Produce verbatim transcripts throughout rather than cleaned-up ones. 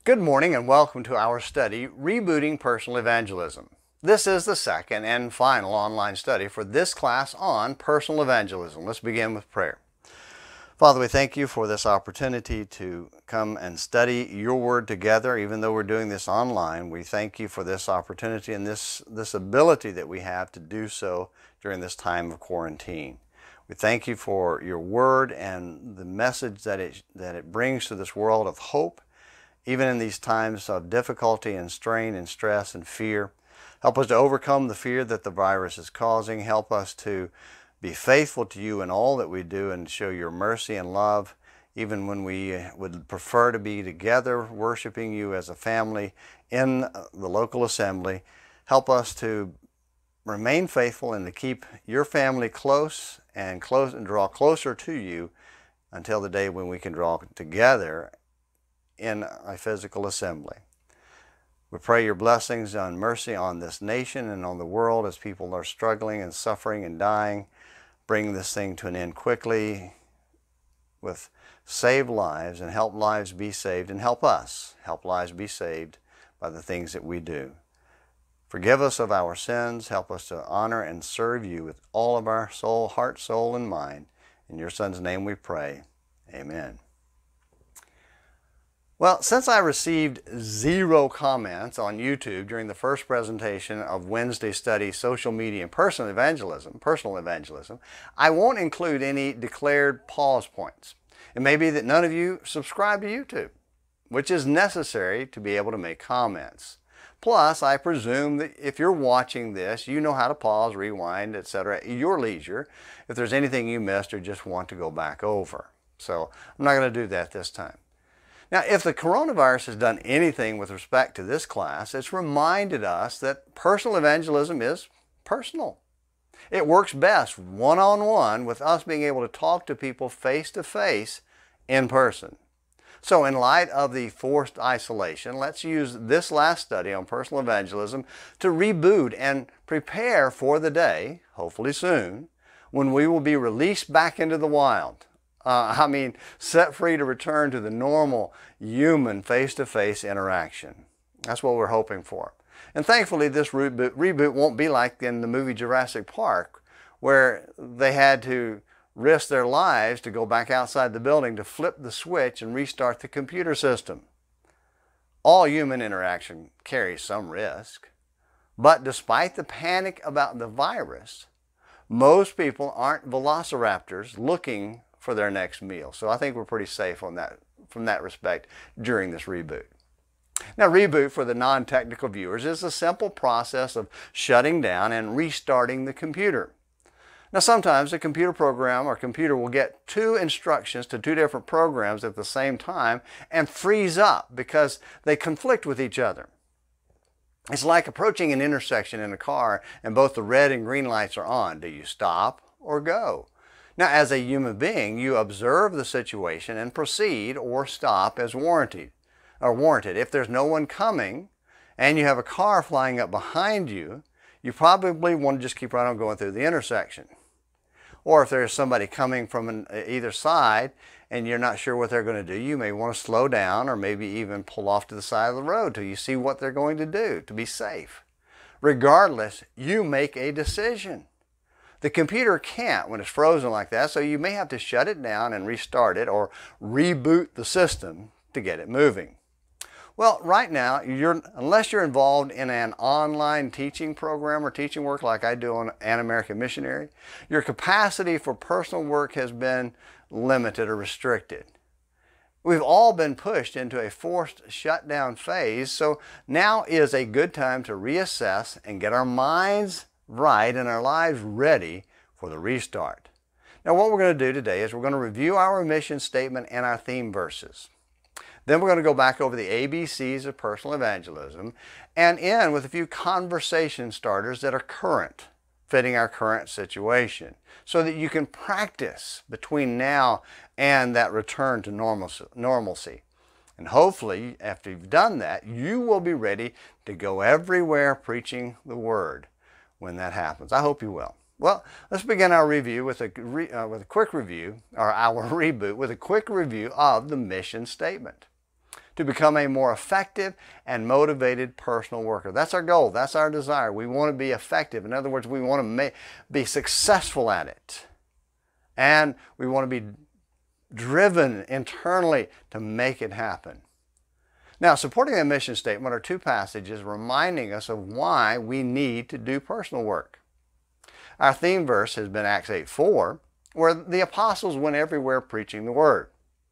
Good morning and welcome to our study, Rebooting Personal Evangelism. This is the second and final online study for this class on personal evangelism. Let's begin with prayer. Father, we thank you for this opportunity to come and study your word together. Even though we're doing this online, we thank you for this opportunity and this, this ability that we have to do so during this time of quarantine. We thank you for your word and the message that it, that it brings to this world of hope, even in these times of difficulty and strain and stress and fear. Help us to overcome the fear that the virus is causing. Help us to be faithful to you in all that we do and show your mercy and love, even when we would prefer to be together worshiping you as a family in the local assembly. Help us to remain faithful and to keep your family close and close and draw closer to you until the day when we can draw together in a physical assembly. We pray your blessings and mercy on this nation and on the world as people are struggling and suffering and dying. Bring this thing to an end quickly with saved lives, and help lives be saved, and help us help lives be saved by the things that we do. Forgive us of our sins. Help us to honor and serve you with all of our soul, heart, soul, and mind. In your Son's name we pray. Amen. Well, since I received zero comments on YouTube during the first presentation of Wednesday study, Social Media and Personal Evangelism, Personal Evangelism, I won't include any declared pause points. It may be that none of you subscribe to YouTube, which is necessary to be able to make comments. Plus, I presume that if you're watching this, you know how to pause, rewind, et cetera at your leisure if there's anything you missed or just want to go back over. So I'm not going to do that this time. Now, if the coronavirus has done anything with respect to this class, it's reminded us that personal evangelism is personal. It works best one-on-one with us being able to talk to people face-to-face in person. So in light of the forced isolation, let's use this last study on personal evangelism to reboot and prepare for the day, hopefully soon, when we will be released back into the wild. Uh, I mean, set free to return to the normal human face-to-face interaction. That's what we're hoping for. And thankfully, this reboot, reboot won't be like in the movie Jurassic Park, where they had to risk their lives to go back outside the building to flip the switch and restart the computer system. All human interaction carries some risk. But despite the panic about the virus, most people aren't velociraptors looking for their next meal. So I think we're pretty safe on that, from that respect during this reboot. Now, reboot for the non-technical viewers is a simple process of shutting down and restarting the computer. Now, sometimes a computer program or computer will get two instructions to two different programs at the same time and freeze up because they conflict with each other. It's like approaching an intersection in a car and both the red and green lights are on. Do you stop or go? Now, as a human being, you observe the situation and proceed or stop as warranted. Or warranted. If there's no one coming and you have a car flying up behind you, you probably want to just keep right on going through the intersection. Or if there's somebody coming from an, either side and you're not sure what they're going to do, you may want to slow down or maybe even pull off to the side of the road till you see what they're going to do to be safe. Regardless, you make a decision. The computer can't when it's frozen like that, so you may have to shut it down and restart it or reboot the system to get it moving. Well, right now, you're, unless you're involved in an online teaching program or teaching work like I do on An American Missionary, your capacity for personal work has been limited or restricted. We've all been pushed into a forced shutdown phase, so now is a good time to reassess and get our minds right and our lives ready for the restart. Now, what we're going to do today is we're going to review our mission statement and our theme verses. Then we're going to go back over the A B Cs of personal evangelism and end with a few conversation starters that are current, fitting our current situation, so that you can practice between now and that return to normalcy. And hopefully, after you've done that, you will be ready to go everywhere preaching the word when that happens. I hope you will. Well, let's begin our review with a, re, uh, with a quick review, or our reboot, with a quick review of the mission statement. to become a more effective and motivated personal worker. That's our goal. That's our desire. We want to be effective. In other words, we want to make, be successful at it. And we want to be driven internally to make it happen. Now, supporting the mission statement are two passages reminding us of why we need to do personal work. Our theme verse has been Acts eight four, where the apostles went everywhere preaching the word.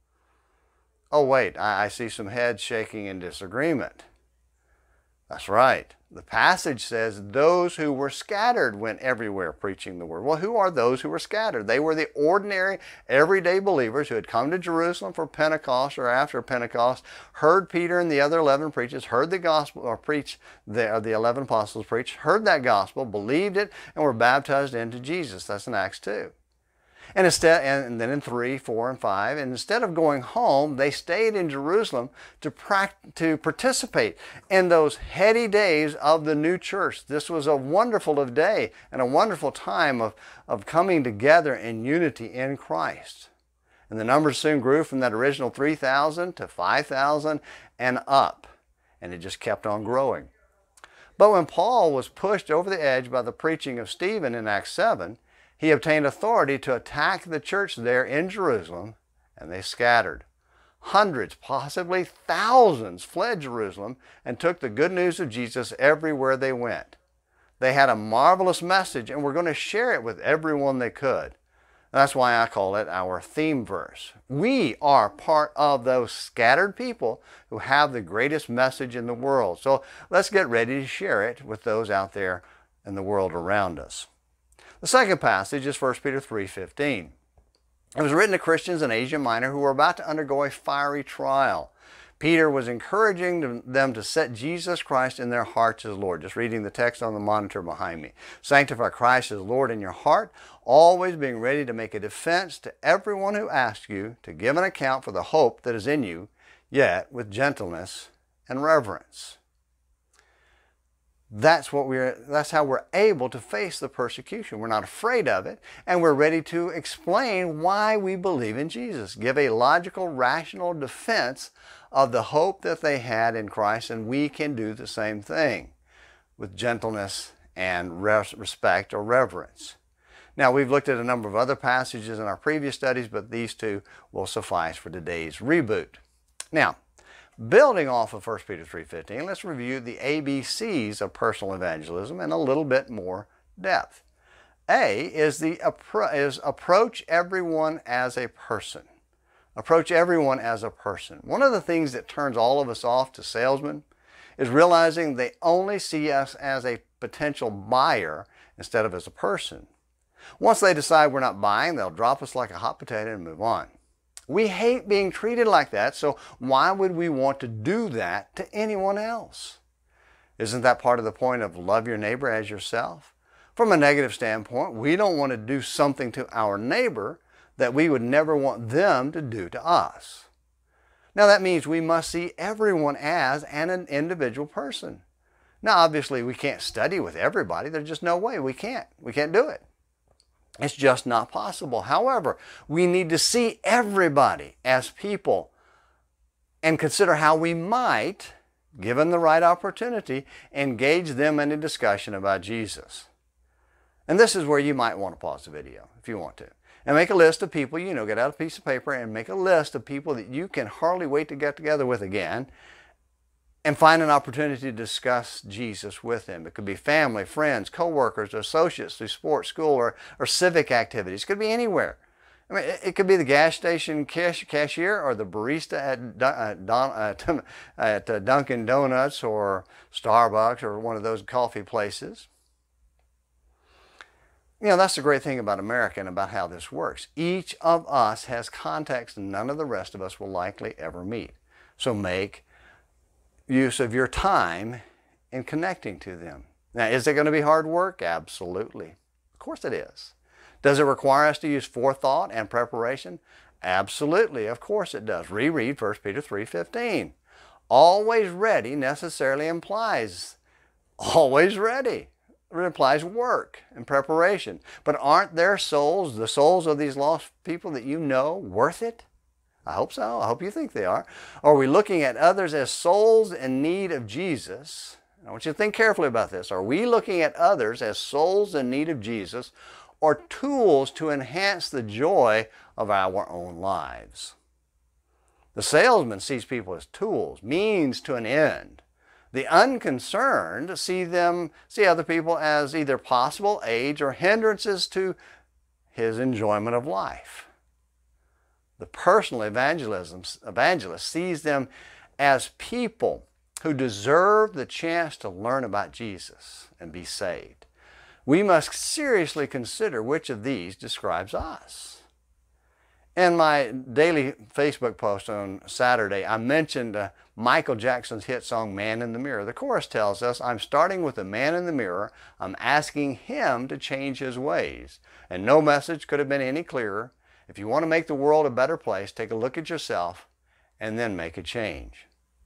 Oh wait, I see some heads shaking in disagreement. That's right. The passage says those who were scattered went everywhere preaching the word. Well, who are those who were scattered? They were the ordinary, everyday believers who had come to Jerusalem for Pentecost or after Pentecost, heard Peter and the other eleven preachers, heard the gospel or preach, the, the eleven apostles preach, heard that gospel, believed it, and were baptized into Jesus. That's in Acts two. And instead, and then in three, four, and five, and instead of going home, they stayed in Jerusalem to pract to participate in those heady days of the new church. This was a wonderful day and a wonderful time of, of coming together in unity in Christ. And the numbers soon grew from that original three thousand to five thousand and up. And it just kept on growing. But when Paul was pushed over the edge by the preaching of Stephen in Acts seven, he obtained authority to attack the church there in Jerusalem, and they scattered. Hundreds, possibly thousands, fled Jerusalem and took the good news of Jesus everywhere they went. They had a marvelous message and were going to share it with everyone they could. That's why I call it our theme verse. We are part of those scattered people who have the greatest message in the world. So let's get ready to share it with those out there in the world around us. The second passage is First Peter three fifteen. It was written to Christians in Asia Minor who were about to undergo a fiery trial. Peter was encouraging them to set Jesus Christ in their hearts as Lord. Just reading the text on the monitor behind me. Sanctify Christ as Lord in your heart, always being ready to make a defense to everyone who asks you to give an account for the hope that is in you, yet with gentleness and reverence. That's what we're, that's how we're able to face the persecution. We're not afraid of it, and we're ready to explain why we believe in Jesus. Give a logical, rational defense of the hope that they had in Christ, and we can do the same thing with gentleness and res respect or reverence. Now, we've looked at a number of other passages in our previous studies, but these two will suffice for today's reboot. Now, building off of First Peter three fifteen, let's review the A B Cs of personal evangelism in a little bit more depth. A is, the appro is approach everyone as a person. Approach everyone as a person. One of the things that turns all of us off to salesmen is realizing they only see us as a potential buyer instead of as a person. Once they decide we're not buying, they'll drop us like a hot potato and move on. We hate being treated like that, so why would we want to do that to anyone else? Isn't that part of the point of love your neighbor as yourself? From a negative standpoint, we don't want to do something to our neighbor that we would never want them to do to us. Now that means we must see everyone as an individual person. Now obviously we can't study with everybody. There's just no way. We can't. We can't do it. It's just not possible. However, we need to see everybody as people and consider how we might, given the right opportunity, engage them in a discussion about Jesus. And this is where you might want to pause the video if you want to. And make a list of people, you know, get out a piece of paper and make a list of people that you can hardly wait to get together with again and find an opportunity to discuss Jesus with them. It could be family, friends, co-workers, associates through sports, school, or, or civic activities. It could be anywhere. I mean, it, it could be the gas station cash, cashier or the barista at, uh, Don, uh, at uh, Dunkin' Donuts or Starbucks or one of those coffee places. You know, that's the great thing about America and about how this works. Each of us has contacts none of the rest of us will likely ever meet. So make use of your time in connecting to them. Now, is it going to be hard work? Absolutely. Of course it is. Does it require us to use forethought and preparation? Absolutely. Of course it does. Reread First Peter three fifteen. Always ready necessarily implies always ready. It implies work and preparation. But aren't their souls, the souls of these lost people that you know, worth it? I hope so. I hope you think they are. Are we looking at others as souls in need of Jesus? I want you to think carefully about this. Are we looking at others as souls in need of Jesus or tools to enhance the joy of our own lives? The salesman sees people as tools, means to an end. The unconcerned see them, see other people as either possible aids or hindrances to his enjoyment of life. The personal evangelism, evangelist sees them as people who deserve the chance to learn about Jesus and be saved. We must seriously consider which of these describes us. In my daily Facebook post on Saturday, I mentioned uh, Michael Jackson's hit song, Man in the Mirror. The chorus tells us, I'm starting with the man in the mirror. I'm asking him to change his ways. And no message could have been any clearer. If you want to make the world a better place, take a look at yourself and then make a change.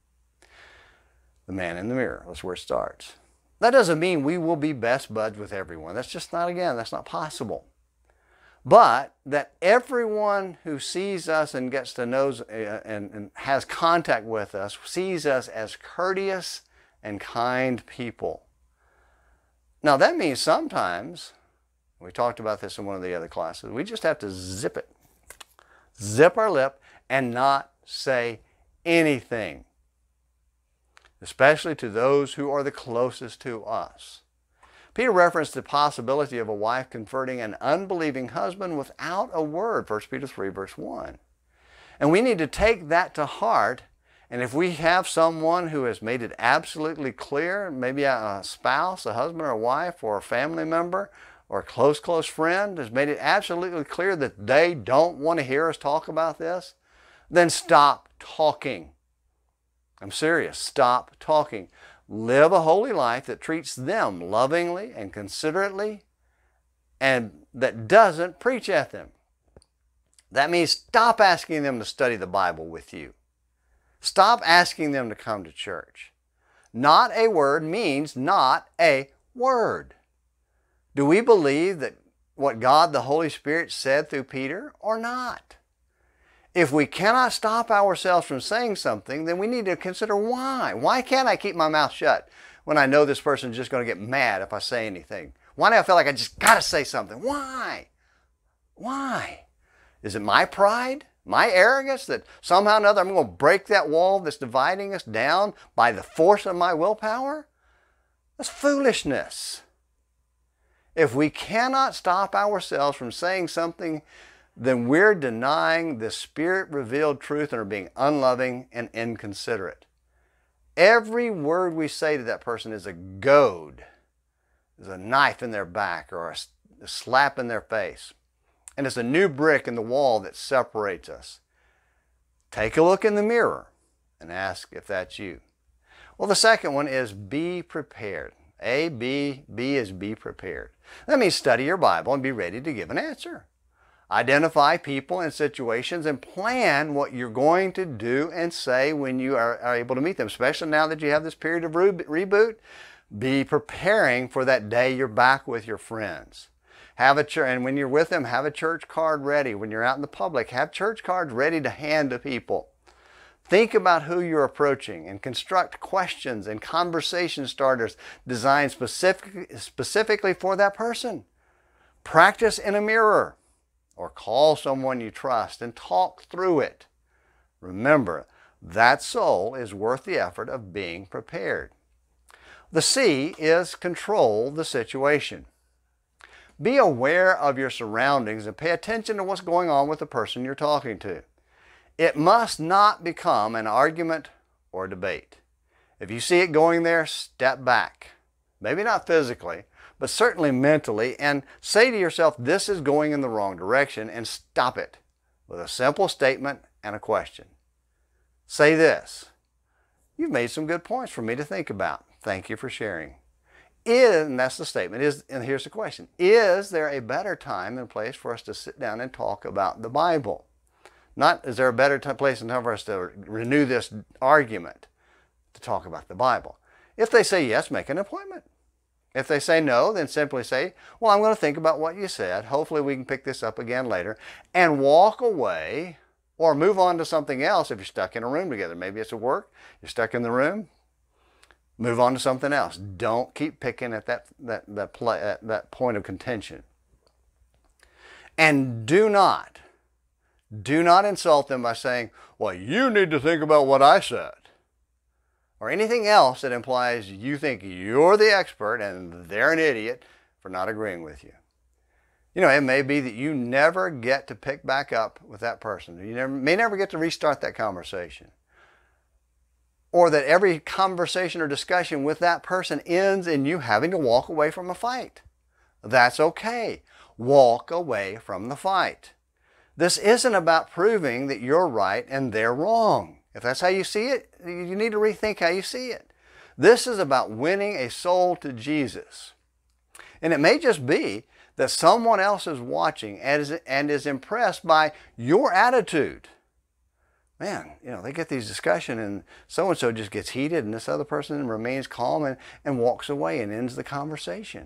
The man in the mirror, that's where it starts. That doesn't mean we will be best buds with everyone. That's just not, again, that's not possible. But that everyone who sees us and gets to know uh, and, and has contact with us sees us as courteous and kind people. Now that means sometimes, we talked about this in one of the other classes, we just have to zip it. Zip our lip and not say anything. Especially to those who are the closest to us. Peter referenced the possibility of a wife converting an unbelieving husband without a word, First Peter three, verse one. And we need to take that to heart, and if we have someone who has made it absolutely clear, maybe a spouse, a husband or a wife, or a family member, or a close, close friend has made it absolutely clear that they don't want to hear us talk about this, then stop talking. I'm serious. Stop talking. Live a holy life that treats them lovingly and considerately and that doesn't preach at them. That means stop asking them to study the Bible with you. Stop asking them to come to church. Not a word means not a word. Do we believe that what God the Holy Spirit said through Peter or not? If we cannot stop ourselves from saying something, then we need to consider why. Why can't I keep my mouth shut when I know this person is just going to get mad if I say anything? Why do I feel like I just got to say something? Why? Why? Is it my pride? My arrogance that somehow or another I'm going to break that wall that's dividing us down by the force of my willpower? That's foolishness. If we cannot stop ourselves from saying something, then we're denying the Spirit-revealed truth and are being unloving and inconsiderate. Every word we say to that person is a goad, is a knife in their back or a slap in their face. And it's a new brick in the wall that separates us. Take a look in the mirror and ask if that's you. Well, the second one is be prepared. A, B, B is be prepared. That means study your Bible and be ready to give an answer. Identify people and situations and plan what you're going to do and say when you are, are able to meet them, especially now that you have this period of re reboot. Be preparing for that day you're back with your friends. Have a church, and when you're with them, have a church card ready. When you're out in the public, have church cards ready to hand to people. Think about who you're approaching and construct questions and conversation starters designed specific, specifically for that person. Practice in a mirror or call someone you trust and talk through it. Remember, that soul is worth the effort of being prepared. The C is control the situation. Be aware of your surroundings and pay attention to what's going on with the person you're talking to. It must not become an argument or debate. If you see it going there, step back. Maybe not physically, but certainly mentally, and say to yourself, this is going in the wrong direction, and stop it with a simple statement and a question. Say this: you've made some good points for me to think about. Thank you for sharing. Is, and that's the statement, is, and here's the question, is there a better time and place for us to sit down and talk about the Bible? Not, is there a better time, place and time for us to renew this argument to talk about the Bible? If they say yes, make an appointment. If they say no, then simply say, well, I'm going to think about what you said. Hopefully we can pick this up again later. And walk away Or move on to something else if you're stuck in a room together. Maybe it's at work, you're stuck in the room, move on to something else. Don't keep picking at that, that, that, play, at that point of contention. And do not, do not insult them by saying, well, you need to think about what I said. Or anything else that implies you think you're the expert and they're an idiot for not agreeing with you. You know, it may be that you never get to pick back up with that person. You never, may never get to restart that conversation. Or that every conversation or discussion with that person ends in you having to walk away from a fight. That's okay. Walk away from the fight. This isn't about proving that you're right and they're wrong. If that's how you see it, you need to rethink how you see it. This is about winning a soul to Jesus. And it may just be that someone else is watching and is, and is impressed by your attitude. Man, you know, they get these discussions and so-and-so just gets heated and this other person remains calm and, and walks away and ends the conversation.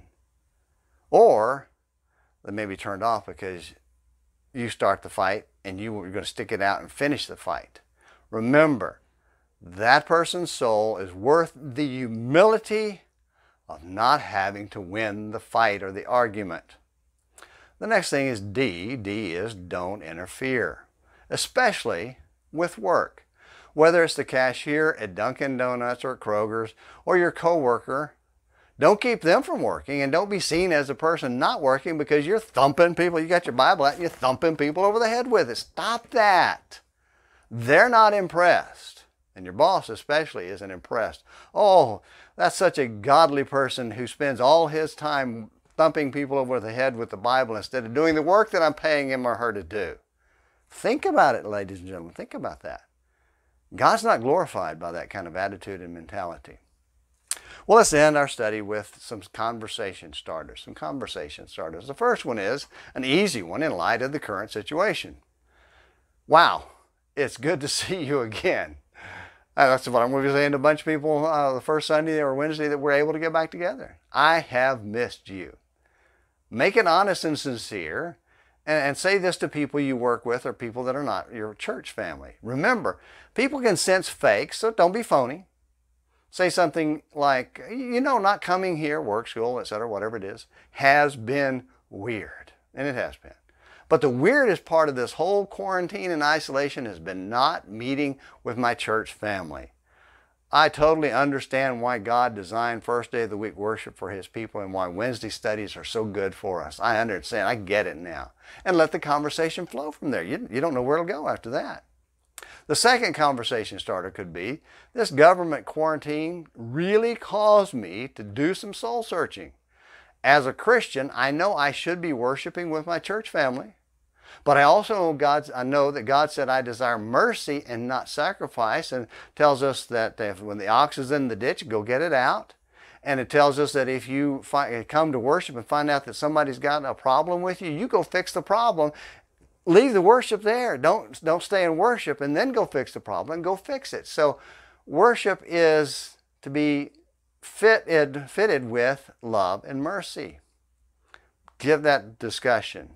Or they may be turned off because you start the fight and you were going to stick it out and finish the fight. Remember, that person's soul is worth the humility of not having to win the fight or the argument. The next thing is D. D is don't interfere, especially with work. Whether it's the cashier at Dunkin' Donuts or Kroger's or your coworker, don't keep them from working and don't be seen as a person not working because you're thumping people. You got your Bible out and you're thumping people over the head with it. Stop that. They're not impressed. And your boss especially isn't impressed. Oh, that's such a godly person who spends all his time thumping people over the head with the Bible instead of doing the work that I'm paying him or her to do. Think about it, ladies and gentlemen. Think about that. God's not glorified by that kind of attitude and mentality. Well, let's end our study with some conversation starters. Some conversation starters. The first one is an easy one in light of the current situation. Wow, it's good to see you again. Uh, that's what I'm going to be saying to a bunch of people uh, the first Sunday or Wednesday that we're able to get back together. I have missed you. Make it honest and sincere, and, and say this to people you work with or people that are not your church family. Remember, people can sense fake, so don't be phony. Say something like, you know, not coming here, work, school, et cetera, whatever it is, has been weird. And it has been. But the weirdest part of this whole quarantine and isolation has been not meeting with my church family. I totally understand why God designed first day of the week worship for His people and why Wednesday studies are so good for us. I understand. I get it now. And let the conversation flow from there. You, you don't know where it'll go after that. The second conversation starter could be, this government quarantine really caused me to do some soul searching. As a Christian, I know I should be worshiping with my church family, but I also know, God's, I know that God said I desire mercy and not sacrifice, and tells us that if, when the ox is in the ditch, go get it out. And it tells us that if you find, come to worship and find out that somebody's got a problem with you, you go fix the problem. Leave the worship there. Don't, don't stay in worship and then go fix the problem and go fix it. So worship is to be fitted, fitted with love and mercy. Give that discussion.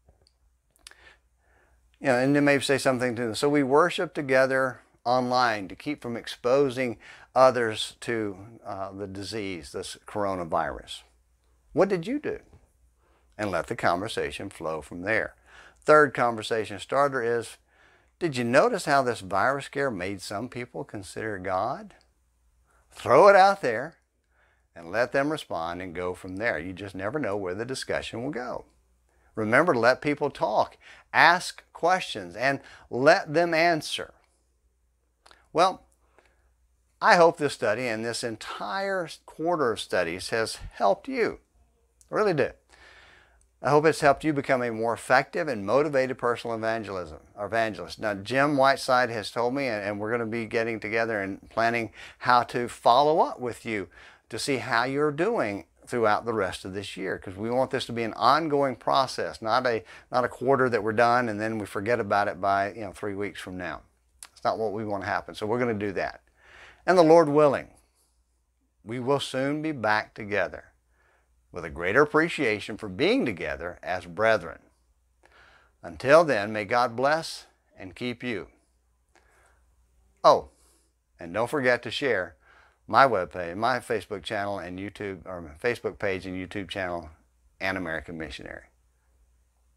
You know, and then maybe say something to them. So we worship together online to keep from exposing others to uh, the disease, this coronavirus. What did you do? And let the conversation flow from there. Third conversation starter is, did you notice how this virus scare made some people consider God? Throw it out there and let them respond and go from there. You just never know where the discussion will go. Remember to let people talk, ask questions, and let them answer. Well, I hope this study and this entire quarter of studies has helped you. I really do. I hope it's helped you become a more effective and motivated personal evangelism, evangelist. Now, Jim Whiteside has told me, and we're going to be getting together and planning how to follow up with you to see how you're doing throughout the rest of this year, because we want this to be an ongoing process, not a not a quarter that we're done and then we forget about it by you know three weeks from now. It's not what we want to happen. So we're going to do that. And the Lord willing, we will soon be back together with a greater appreciation for being together as brethren. Until then, may God bless and keep you. Oh, and don't forget to share my webpage, my Facebook channel and YouTube, or my Facebook page and YouTube channel, An American Missionary.